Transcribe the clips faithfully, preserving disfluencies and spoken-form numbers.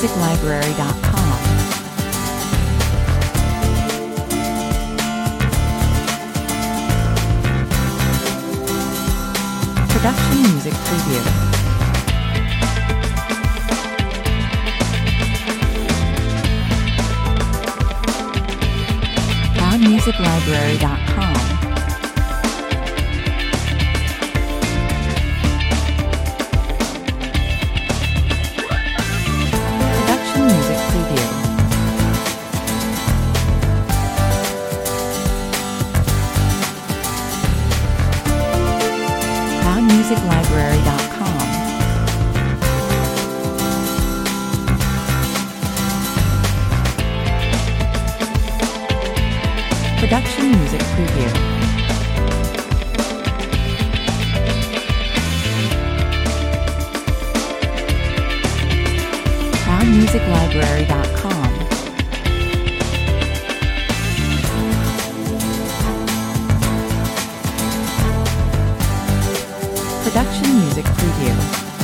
music library dot com. Production Music Preview. Found music library dot com. Production Music Preview. Found music library dot com. Production Music Preview. Found music library dot com. Production Music Preview.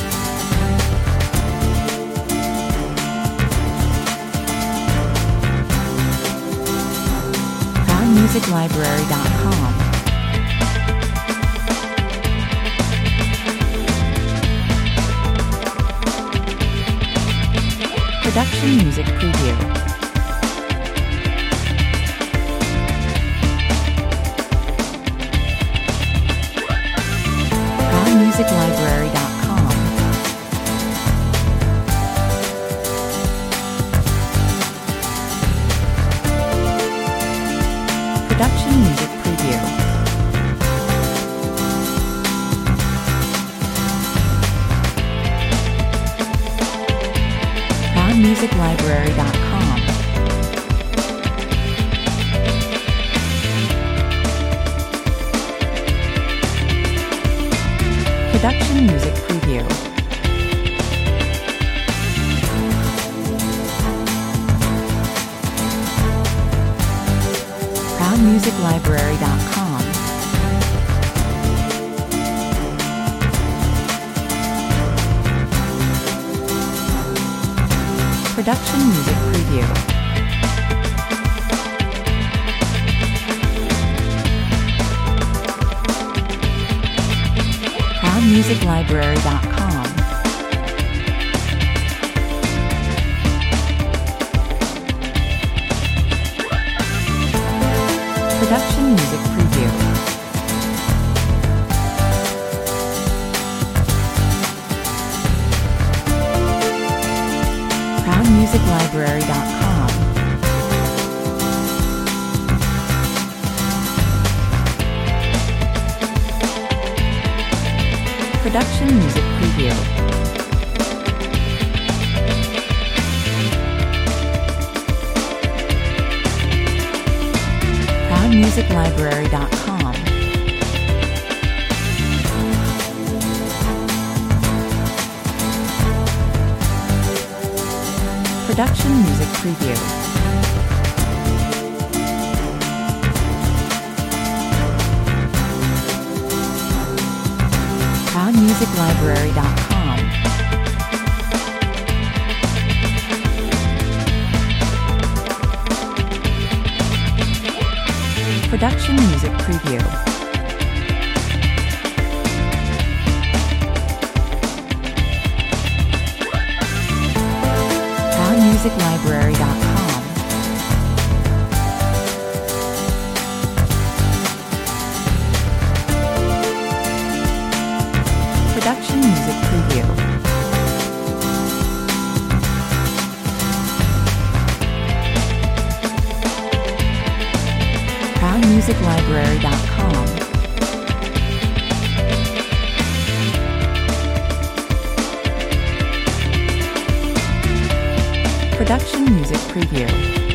Found music library dot com. Production Music Preview. Found music library dot com. Production Music Preview. Found music library dot com. Production Music Preview. Found music library dot com. Production Music Preview. Found music library dot com. Production Music Preview. Found music library dot com. Production Music Preview. Found music library dot com. Production Music Preview. Found music library dot com. Production Music Preview. Found music library dot com. Production Music Preview. Found music library dot com. Production Music Preview.